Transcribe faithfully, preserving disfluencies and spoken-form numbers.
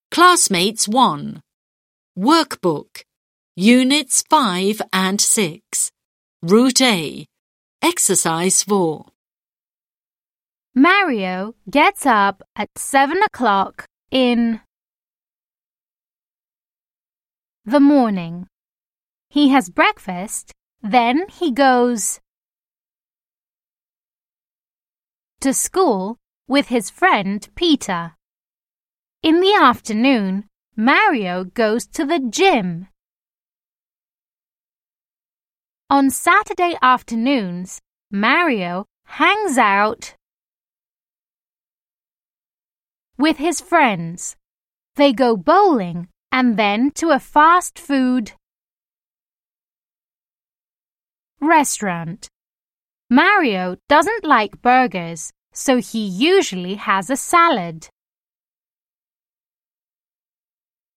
Classmates one. Workbook. Units five and six. Route A. Exercise four. Mario gets up at seven o'clock in the morning. He has breakfast, then he goes to school with his friend Peter. In the afternoon, Mario goes to the gym. On Saturday afternoons, Mario hangs out with his friends. They go bowling and then to a fast food restaurant. Mario doesn't like burgers, so he usually has a salad.